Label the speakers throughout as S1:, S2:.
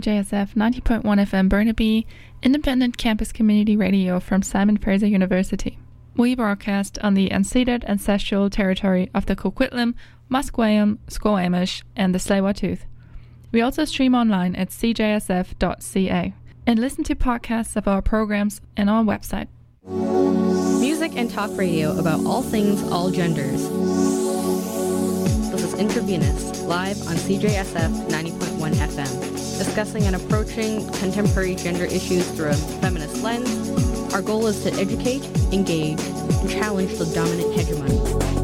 S1: JSF 90.1 FM Burnaby, independent campus community radio from Simon Fraser University. We broadcast on the unceded ancestral territory of the Coquitlam, Musqueam, Squamish, and the Tsleil-Waututh. We also stream online at cjsf.ca and listen to podcasts of our programs on our website.
S2: Music and talk radio about all things, all genders. This is Intravenous, live on CJSF 90.1 FM, discussing and approaching contemporary gender issues through a feminist lens. Our goal is to educate, engage, and challenge the dominant hegemony.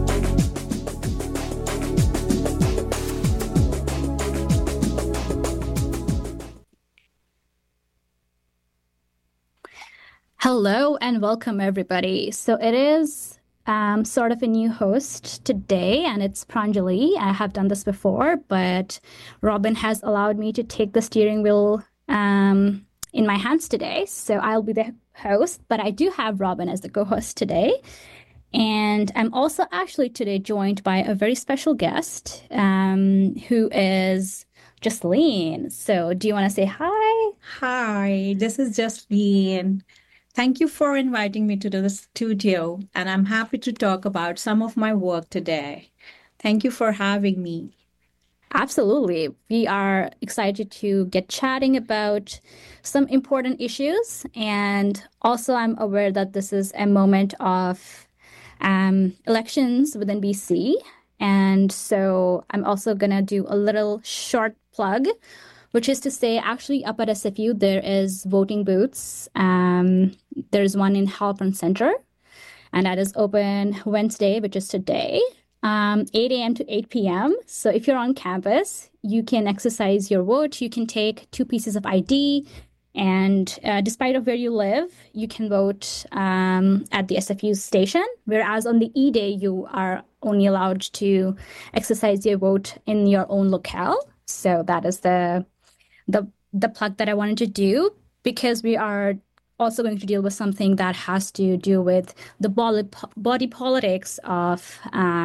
S3: Hello and welcome, everybody. So it is sort of a new host today, and it's Pranjali. I have done this before, but Robin has allowed me to take the steering wheel in my hands today. So I'll be the host, but I do have Robin as the co-host today. And I'm also actually today joined by a very special guest who is Jasleen. So do you want to say hi?
S4: Hi, this is Jasleen. Thank you for inviting me to the studio, and I'm happy to talk about some of my work today. Thank you for having me.
S3: Absolutely. We are excited to get chatting about some important issues. And also, I'm aware that this is a moment of elections within BC. And so I'm also going to do a little short plug, which is to say, actually, up at SFU, there is voting booths. There's one in Halpern Center, and that is open Wednesday, which is today, 8 a.m. to 8 p.m. So if you're on campus, you can exercise your vote. You can take 2 pieces of ID, and despite of where you live, you can vote at the SFU station, whereas on the E-Day, you are only allowed to exercise your vote in your own locale. So that is the plug that I wanted to do, because we are also going to deal with something that has to do with the body politics of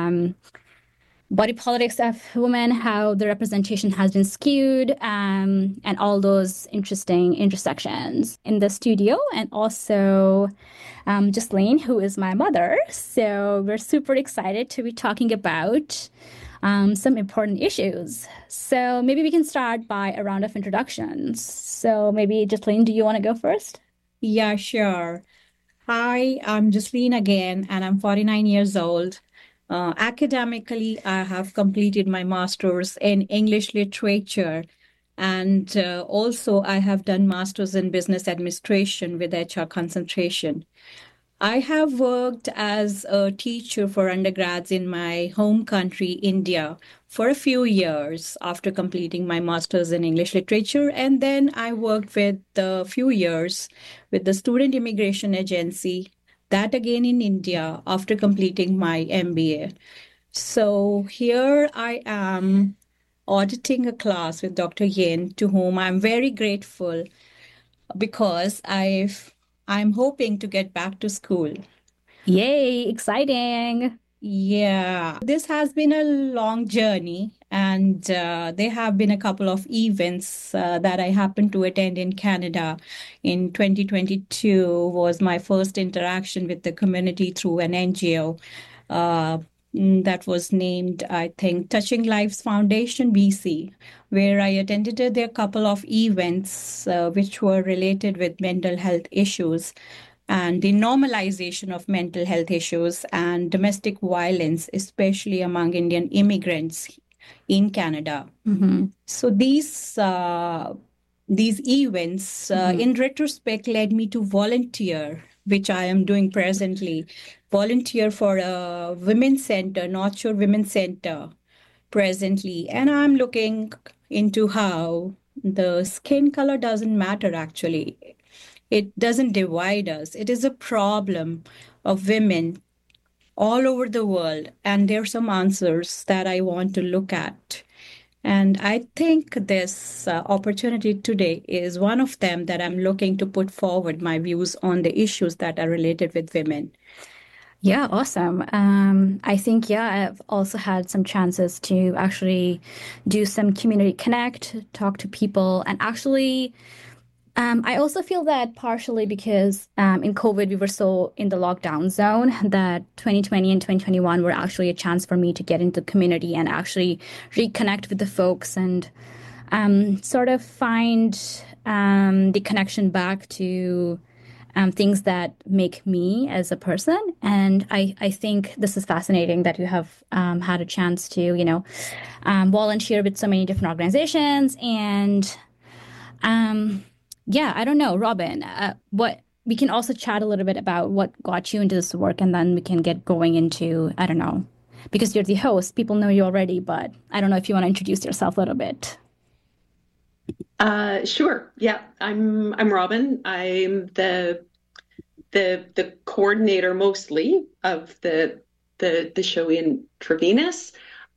S3: women, how the representation has been skewed, and all those interesting intersections in the studio, and also Jasleen, who is my mother. So we're super excited to be talking about some important issues. So maybe we can start by a round of introductions. So maybe, Jasleen, do you want to go first?
S4: Yeah, sure. Hi, I'm Jasleen again, and I'm 49 years old. Academically, I have completed my master's in English literature, and also I have done master's in business administration with HR concentration. I have worked as a teacher for undergrads in my home country, India, for a few years after completing my master's in English literature. And then I worked with a few years with the Student Immigration Agency, that again in India, after completing my MBA. So here I am auditing a class with Dr. Yin, to whom I'm very grateful, because I'm hoping to get back to school.
S3: Yay, exciting.
S4: Yeah, this has been a long journey, and there have been a couple of events that I happened to attend in Canada. In 2022 was my first interaction with the community through an NGO that was named, I think, Touching Lives Foundation BC, where I attended their couple of events which were related with mental health issues and the normalization of mental health issues and domestic violence, especially among Indian immigrants in Canada.
S3: Mm-hmm.
S4: So these events, in retrospect, led me to volunteer, which I am doing presently. Volunteer for a women's center, North Shore Women's Center, presently. And I'm looking into how the skin color doesn't matter, actually. It doesn't divide us. It is a problem of women all over the world. And there are some answers that I want to look at. And I think this opportunity today is one of them, that I'm looking to put forward my views on the issues that are related with women.
S3: Yeah, awesome. I think, yeah, I've also had some chances to actually do some community connect, talk to people, and actually, I also feel that partially because in COVID, we were so in the lockdown zone that 2020 and 2021 were actually a chance for me to get into the community and actually reconnect with the folks and sort of find the connection back to things that make me as a person. And I think this is fascinating that you have had a chance to, volunteer with so many different organizations. And yeah, I don't know, Robin, what we can also chat a little bit about what got you into this work, and then we can get going into, I don't know, because you're the host, people know you already, but I don't know if you want to introduce yourself a little bit.
S5: Sure. Yeah, I'm Robin. I'm the coordinator mostly of the show Intravenous.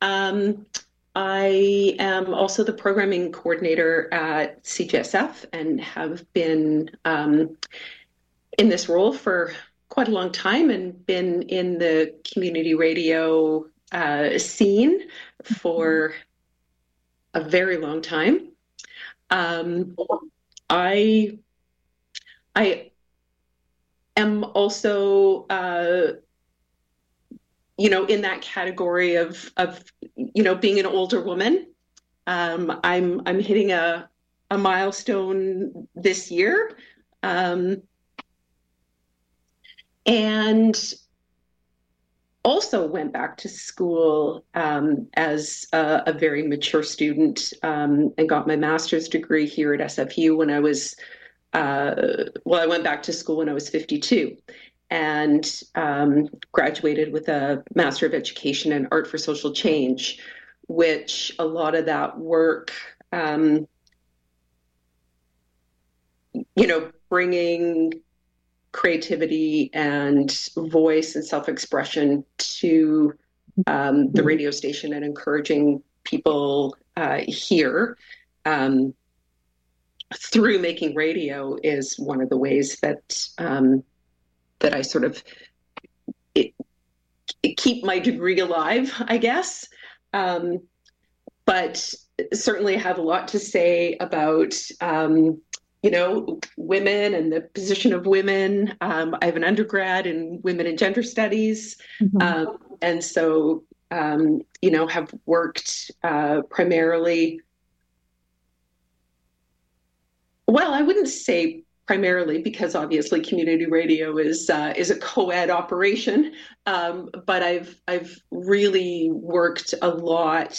S5: I am also the programming coordinator at CJSF and have been in this role for quite a long time and been in the community radio scene for a very long time. I am also, in that category of being an older woman. I'm hitting a milestone this year, and also went back to school as a very mature student, and got my master's degree here at SFU when I was, I went back to school when I was 52 and graduated with a Master of Education in Art for Social Change, which a lot of that work, bringing creativity and voice and self-expression to the radio station and encouraging people here through making radio is one of the ways that that I sort of keep my degree alive, I guess. But certainly have a lot to say about women and the position of women. I have an undergrad in women and gender studies. And so, have worked primarily, well, I wouldn't say primarily because obviously community radio is a co-ed operation. But I've really worked a lot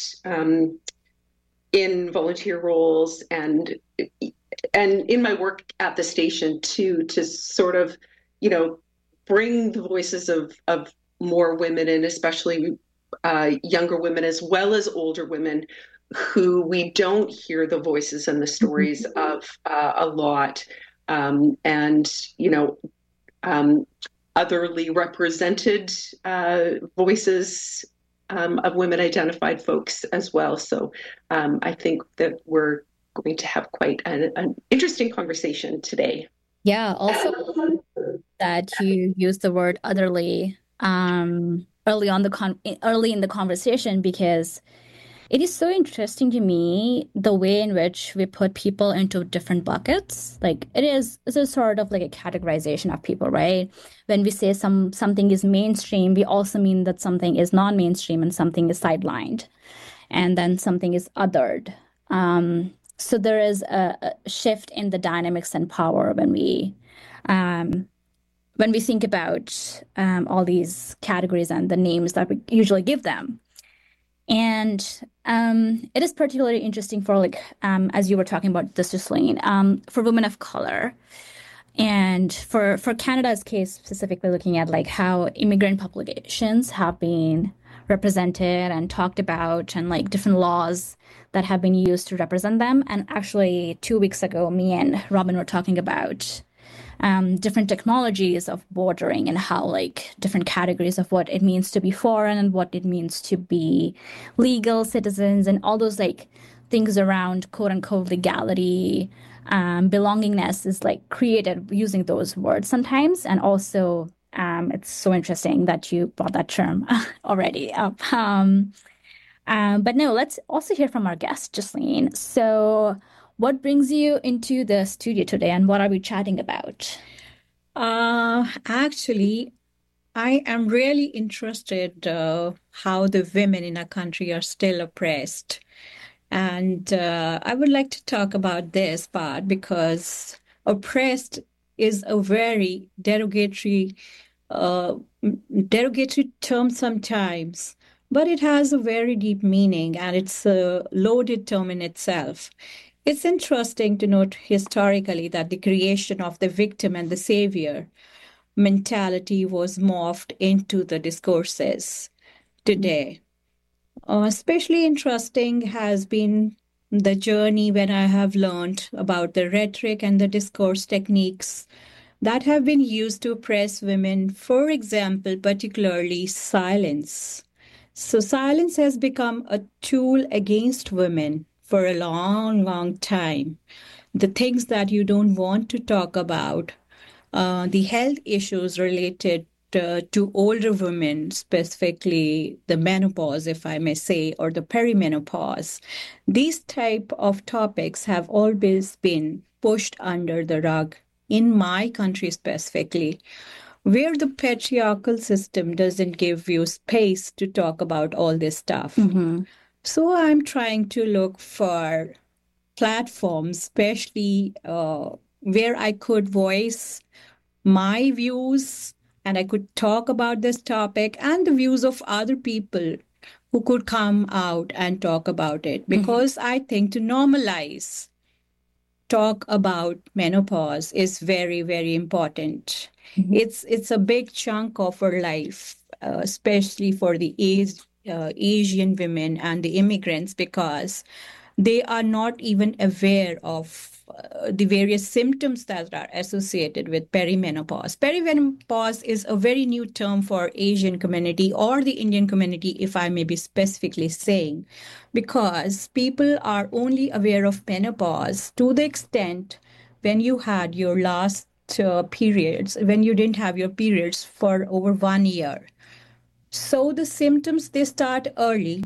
S5: in volunteer roles and in my work at the station too, to sort of, bring the voices of more women and especially younger women as well as older women who we don't hear the voices and the stories of a lot, and otherly represented voices of women identified folks as well. So I think that we're going to have quite an interesting conversation today.
S3: Yeah, also that you use the word otherly early in the conversation, because it is so interesting to me the way in which we put people into different buckets. Like it's a sort of like a categorization of people, right? When we say something is mainstream, we also mean that something is non-mainstream and something is sidelined, and then something is othered. So there is a shift in the dynamics and power when we think about all these categories and the names that we usually give them. And it is particularly interesting for as you were talking about this, Jocelyn, for women of color. And for Canada's case, specifically looking at how immigrant populations have been represented and talked about, and different laws that have been used to represent them. And actually 2 weeks ago, me and Robin were talking about different technologies of bordering and how different categories of what it means to be foreign and what it means to be legal citizens and all those things around quote unquote legality, belongingness is created using those words sometimes. And also It's so interesting that you brought that term already up. But no, let's also hear from our guest, Jasleen. So, what brings you into the studio today, and what are we chatting about?
S4: Actually, I am really interested how the women in our country are still oppressed. And I would like to talk about this part because oppressed is a very uh, derogatory term sometimes, but it has a very deep meaning and it's a loaded term in itself. It's interesting to note historically that the creation of the victim and the savior mentality was morphed into the discourses today. Especially interesting has been the journey when I have learned about the rhetoric and the discourse techniques that have been used to oppress women, for example, particularly silence. So, silence has become a tool against women for a long, long time. The things that you don't want to talk about, the health issues related to older women, specifically the menopause, if I may say, or the perimenopause. These type of topics have always been pushed under the rug in my country specifically, where the patriarchal system doesn't give you space to talk about all this stuff.
S3: Mm-hmm.
S4: So I'm trying to look for platforms, especially where I could voice my views and I could talk about this topic and the views of other people who could come out and talk about it. Because I think to normalize talk about menopause is very, very important. It's a big chunk of our life, especially for the Asian women and the immigrants, because they are not even aware of the various symptoms that are associated with perimenopause. Perimenopause is a very new term for Asian community or the Indian community, if I may be specifically saying, because people are only aware of menopause to the extent when you had your last periods, when you didn't have your periods for over 1 year. So the symptoms, they start early.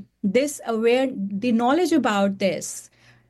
S4: The knowledge about this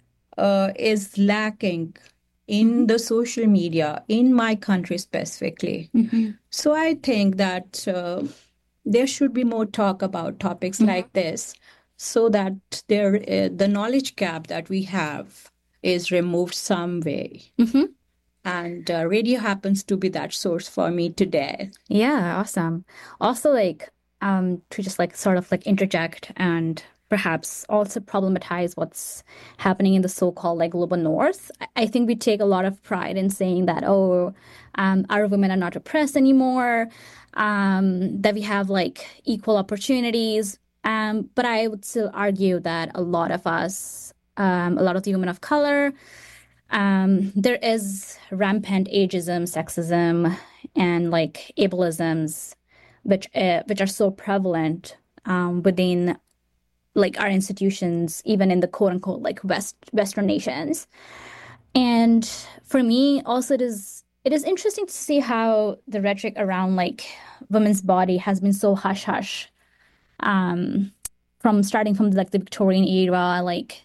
S4: is lacking in the social media in my country specifically. So I think that there should be more talk about topics like this, so that the knowledge gap that we have is removed some way. And radio happens to be that source for me today.
S3: Yeah, awesome. Also, to just sort of interject and perhaps also problematize what's happening in the so-called global north. I think we take a lot of pride in saying that, our women are not oppressed anymore, that we have equal opportunities. But I would still argue that a lot of us, a lot of the women of color, there is rampant ageism, sexism, and ableisms, which are so prevalent within our institutions, even in the quote unquote Western nations. And for me, also it is interesting to see how the rhetoric around women's body has been so hush hush, starting from the Victorian era,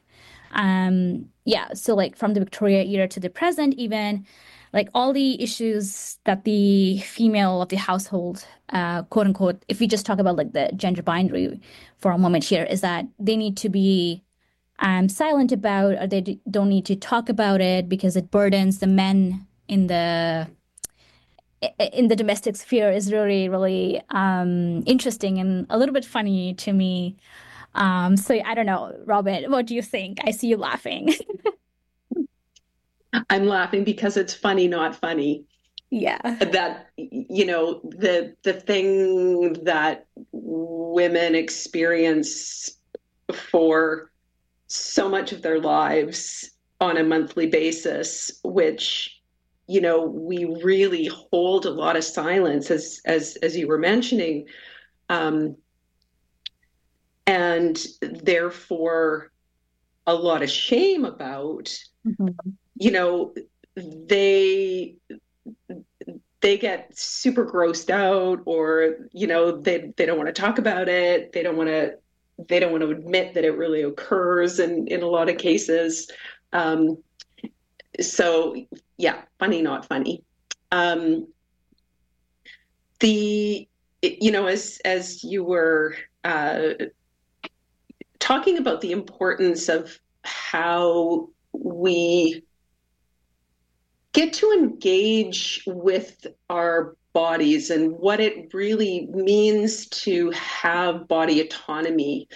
S3: from the Victoria era to the present, even all the issues that the female of the household, quote unquote, if we just talk about the gender binary for a moment here, is that they need to be silent about, or they don't need to talk about it because it burdens the men in the domestic sphere, is really, really interesting and a little bit funny to me. So I don't know, Robin, what do you think? I see you laughing.
S5: I'm laughing because it's funny, not funny.
S3: Yeah.
S5: That, the thing that women experience for so much of their lives on a monthly basis, which, we really hold a lot of silence, as you were mentioning, and therefore a lot of shame about. They they get super grossed out, or they don't want to talk about it. They don't want to admit that it really occurs in a lot of cases. So yeah, funny, not funny. As you were talking about the importance of how we get to engage with our bodies and what it really means to have body autonomy,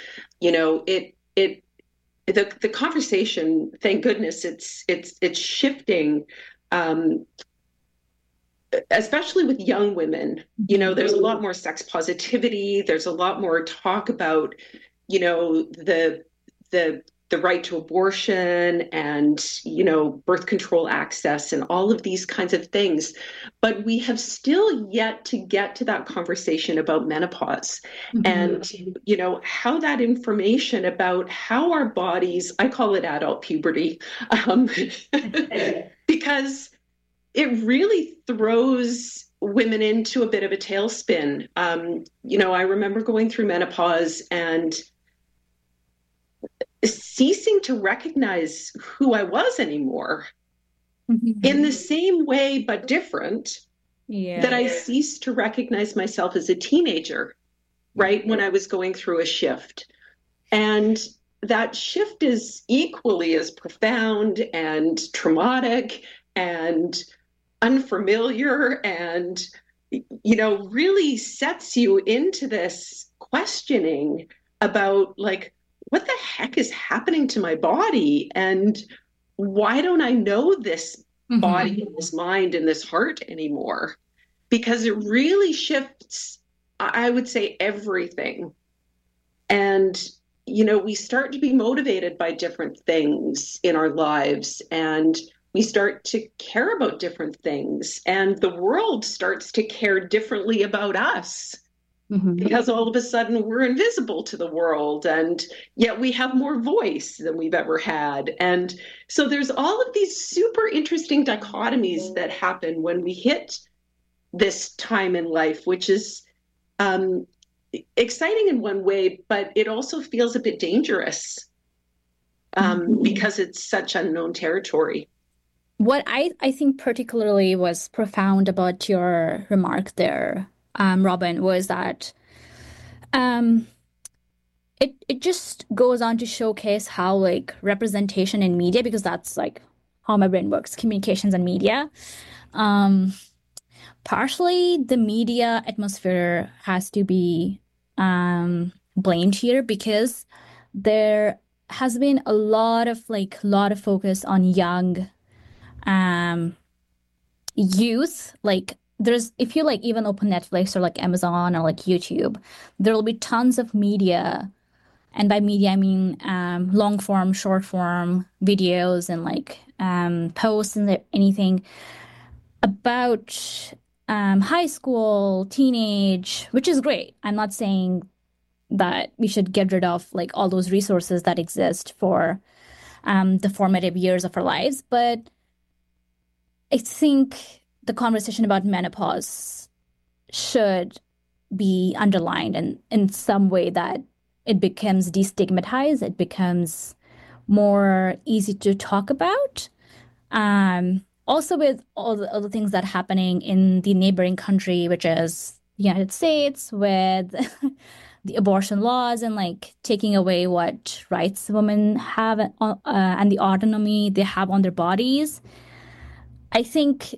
S5: the conversation, thank goodness, it's shifting, especially with young women. There's a lot more sex positivity. There's a lot more talk about, the right to abortion and, birth control access and all of these kinds of things. But we have still yet to get to that conversation about menopause and, how that information about how our bodies, I call it adult puberty, because it really throws women into a bit of a tailspin. I remember going through menopause and ceasing to recognize who I was anymore in the same way, but different, that I ceased to recognize myself as a teenager, right? When I was going through a shift. And that shift is equally as profound and traumatic and unfamiliar and, really sets you into this questioning about like, what the heck is happening to my body? And why don't I know this body and this mind and this heart anymore? Because it really shifts, I would say, everything. And, we start to be motivated by different things in our lives, and we start to care about different things, and the world starts to care differently about us. Because all of a sudden we're invisible to the world, and yet we have more voice than we've ever had. And so there's all of these super interesting dichotomies that happen when we hit this time in life, which is exciting in one way, but it also feels a bit dangerous because it's such unknown territory.
S3: What I think particularly was profound about your remark there, Robin, was that it just goes on to showcase how like representation in media, because that's like how my brain works, communications and media. Partially the media atmosphere has to be blamed here, because there has been a lot of focus on young youth. Like if you like even open Netflix or like Amazon or like YouTube, there will be tons of media. And by media, I mean long form, short form videos and like posts and anything about high school, teenage, which is great. I'm not saying that we should get rid of like all those resources that exist for the formative years of our lives. But I think the conversation about menopause should be underlined and in some way that it becomes destigmatized, it becomes more easy to talk about. Also with all the other things that are happening in the neighboring country, which is the United States, with the abortion laws and like taking away what rights women have and the autonomy they have on their bodies. I think,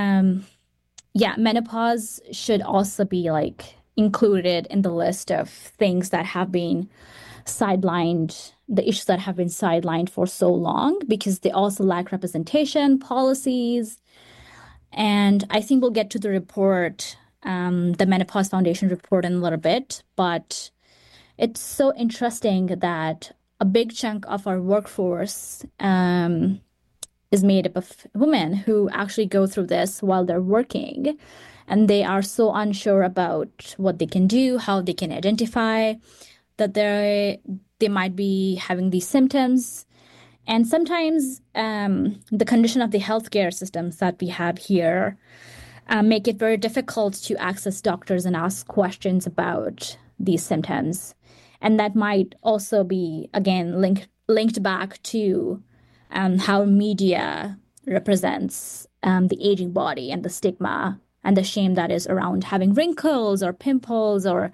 S3: menopause should also be like included in the list of things that have been sidelined, the issues that have been sidelined for so long, because they also lack representation, policies. And I think we'll get to the report, the Menopause Foundation report, in a little bit. But it's so interesting that a big chunk of our workforce is made up of women who actually go through this while they're working. And they are so unsure about what they can do, how they can identify that they might be having these symptoms. And sometimes the condition of the healthcare systems that we have here make it very difficult to access doctors and ask questions about these symptoms. And that might also be, again, linked back to how media represents the aging body and the stigma and the shame that is around having wrinkles or pimples or,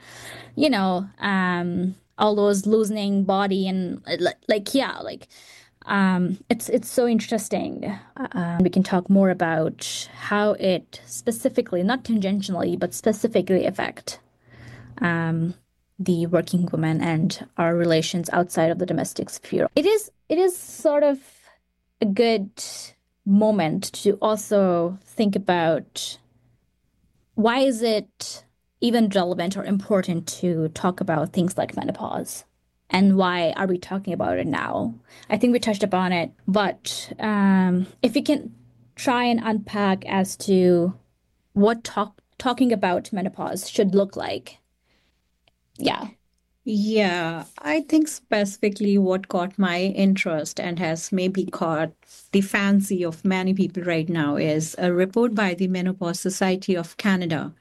S3: all those loosening body and it's so interesting. We can talk more about how it specifically, not tangentially, but specifically affect the working woman and our relations outside of the domestic sphere. It is sort of a good moment to also think about why is it even relevant or important to talk about things like menopause? And why are we talking about it now? I think we touched upon it, but if we can try and unpack as to what talking about menopause should look like. Yeah.
S4: Yeah, I think specifically what caught my interest and has maybe caught the fancy of many people right now is a report by the Menopause Society of Canada.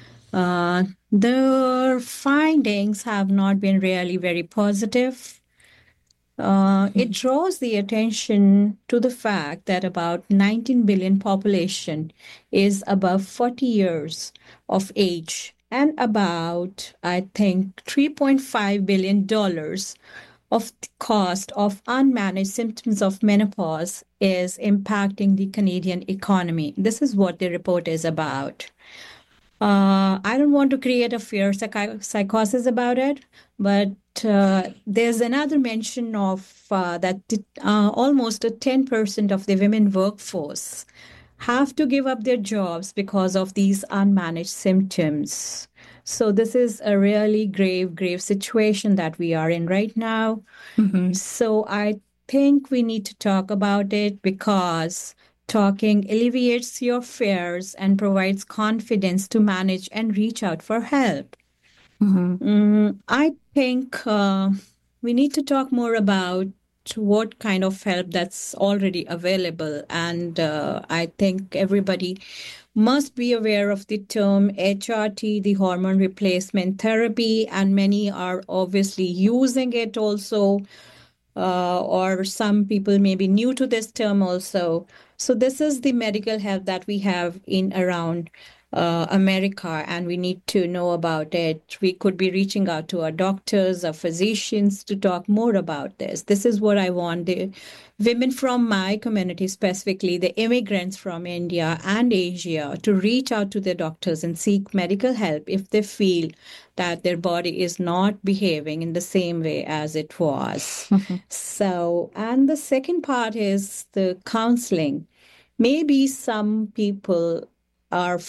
S4: The findings have not been really very positive. It draws the attention to the fact that about 19 billion population is above 40 years of age, and about, I think, $3.5 billion of the cost of unmanaged symptoms of menopause is impacting the Canadian economy. This is what the report is about. I don't want to create a fear psychosis about it, but there's another mention of that almost 10% of the women workforce have to give up their jobs because of these unmanaged symptoms. So this is a really grave situation that we are in right now.
S3: Mm-hmm.
S4: So I think we need to talk about it because talking alleviates your fears and provides confidence to manage and reach out for help.
S3: Mm-hmm.
S4: I think we need to talk more about what kind of help that's already available. And I think everybody must be aware of the term HRT, the hormone replacement therapy, and many are obviously using it also, or some people may be new to this term also. So this is the medical help that we have in around America, and we need to know about it. We could be reaching out to our doctors, our physicians to talk more about this. This is what I want the women from my community, specifically the immigrants from India and Asia, to reach out to their doctors and seek medical help if they feel that their body is not behaving in the same way as it was.
S3: Mm-hmm.
S4: So, and the second part is the counseling. Maybe some people are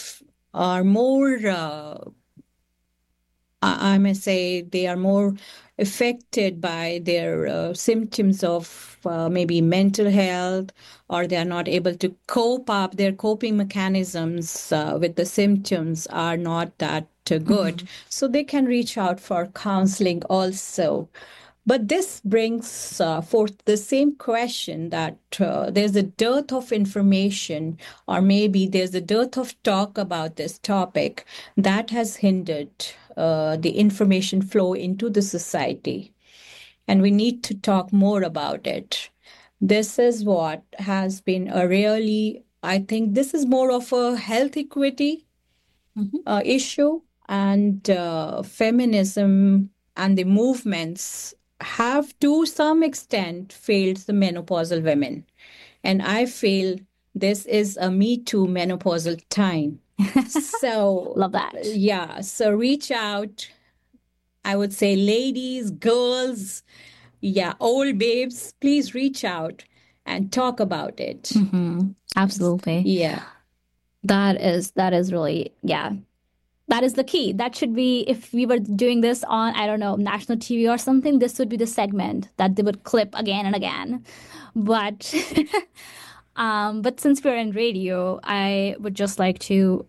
S4: more, I may say, they are more affected by their symptoms of maybe mental health, or they are not able to cope up. Their coping mechanisms with the symptoms are not that good. Mm-hmm. So they can reach out for counseling also. But this brings forth the same question that there's a dearth of information, or maybe there's a dearth of talk about this topic that has hindered the information flow into the society. And we need to talk more about it. This is what has been a really, I think this is more of a health equity issue, and feminism and the movements have to some extent failed the menopausal women. And I feel this is a Me Too menopausal time. So
S3: love that.
S4: Yeah. So reach out. I would say ladies, girls, old babes, please reach out and talk about it.
S3: Mm-hmm. Absolutely.
S4: Yeah.
S3: That is really, that is the key. That should be, if we were doing this on, I don't know, national TV or something, this would be the segment that they would clip again and again. But but since we're in radio, I would just like to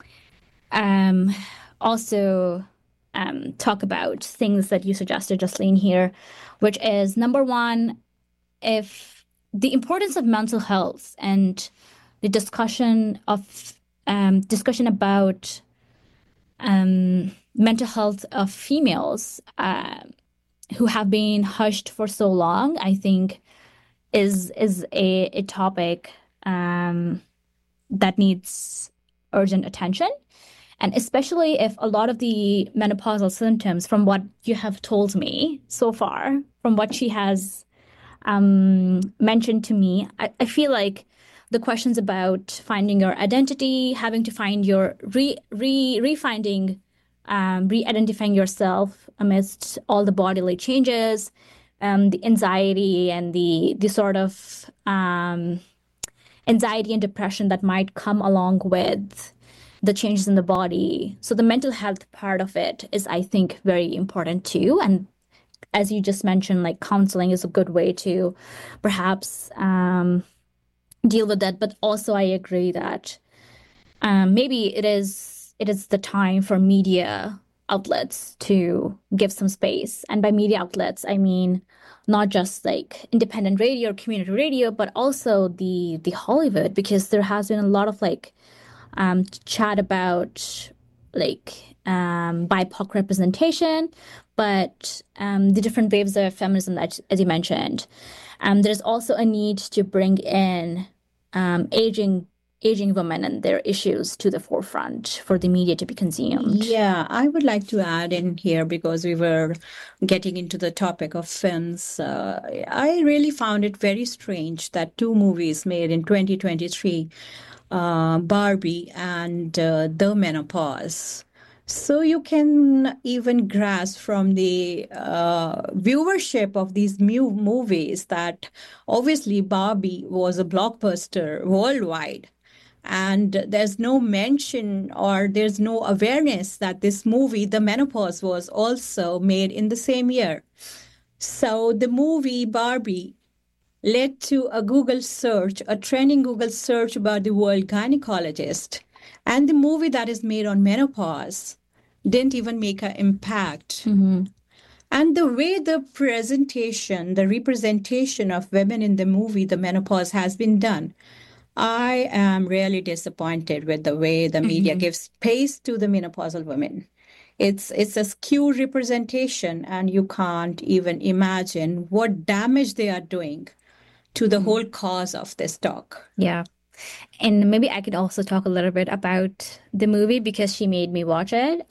S3: also talk about things that you suggested, Jasleen, here, which is, number one, if the importance of mental health and the discussion of discussion about mental health of females who have been hushed for so long, I think is a topic that needs urgent attention. And especially if a lot of the menopausal symptoms, from what you have told me so far, from what she has mentioned to me, I feel like the questions about finding your identity, having to find your re-identifying yourself amidst all the bodily changes, the anxiety and the sort of anxiety and depression that might come along with the changes in the body. So the mental health part of it is, I think, very important too. And as you just mentioned, like counseling is a good way to perhaps deal with that. But also I agree that maybe it is the time for media outlets to give some space. And by media outlets, I mean not just like independent radio or community radio, but also the Hollywood, because there has been a lot of like chat about like BIPOC representation, but the different waves of feminism that, as you mentioned, there's also a need to bring in aging women and their issues to the forefront for the media to be consumed.
S4: Yeah, I would like to add in here, because we were getting into the topic of films. I really found it very strange that two movies made in 2023, Barbie and The Menopause. So you can even grasp from the viewership of these new movies that obviously Barbie was a blockbuster worldwide. And there's no mention or there's no awareness that this movie, The Menopause, was also made in the same year. So the movie Barbie led to a Google search, a trending Google search about the World Gynecologist. And the movie that is made on menopause didn't even make an impact.
S3: Mm-hmm.
S4: And the way the representation of women in the movie, The Menopause, has been done, I am really disappointed with the way the media gives space to the menopausal women. It's a skewed representation, and you can't even imagine what damage they are doing to the whole cause of this talk.
S3: Yeah. And maybe I could also talk a little bit about the movie because she made me watch it.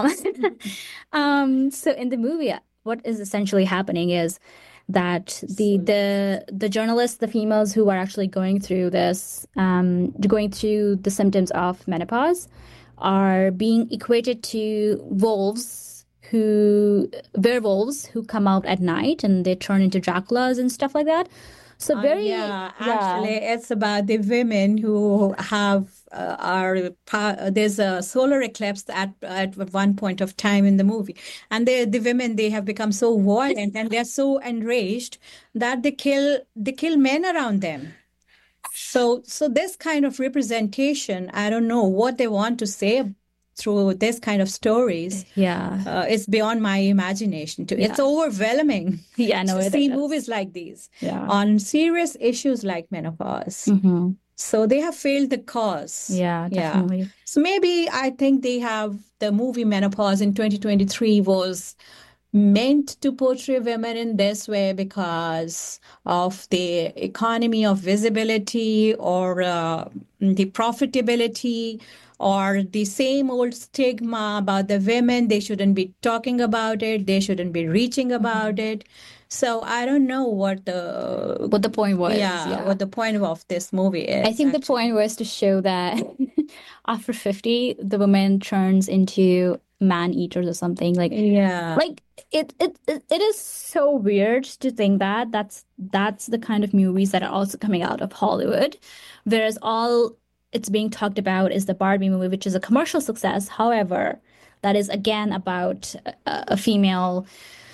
S3: So in the movie, what is essentially happening is that the journalists, the females who are actually going through this, going through the symptoms of menopause, are being equated to werewolves who come out at night and they turn into Draculas and stuff like that. So
S4: Actually, it's about the women who have there's a solar eclipse at one point of time in the movie, and the women, they have become so violent and they're so enraged that they kill men around them. So this kind of representation, I don't know what they want to say through this kind of stories.
S3: Yeah.
S4: It's beyond my imagination too. Yeah. It's overwhelming to see movies like these on serious issues like menopause.
S3: Mm-hmm.
S4: So they have failed the cause.
S3: Yeah, definitely.
S4: Yeah. So maybe I think the movie Menopause in 2023 was meant to portray women in this way because of the economy of visibility or the profitability, or the same old stigma about the women. They shouldn't be talking about it. They shouldn't be reaching about it. So I don't know what the
S3: point was.
S4: What the point of this movie is.
S3: I think the point was to show that after 50, the woman turns into man-eaters or something. Like it is so weird to think that that's the kind of movies that are also coming out of Hollywood, whereas all it's being talked about is the Barbie movie, which is a commercial success. However, that is again about a female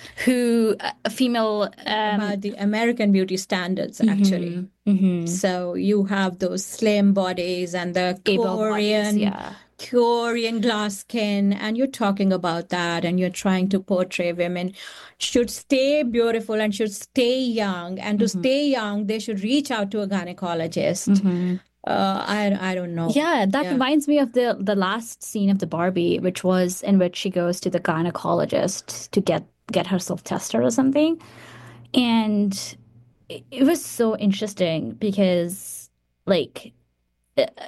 S4: about the American beauty standards, actually.
S3: Mm-hmm.
S4: So you have those slim bodies and the Korean glass skin, and you're talking about that, and you're trying to portray women should stay beautiful and should stay young, and to stay young, they should reach out to a gynecologist.
S3: Mm-hmm.
S4: I don't know.
S3: Yeah, that
S4: Yeah.
S3: reminds me of the last scene of the Barbie, which was in which she goes to the gynecologist to get herself tested or something. And it was so interesting because like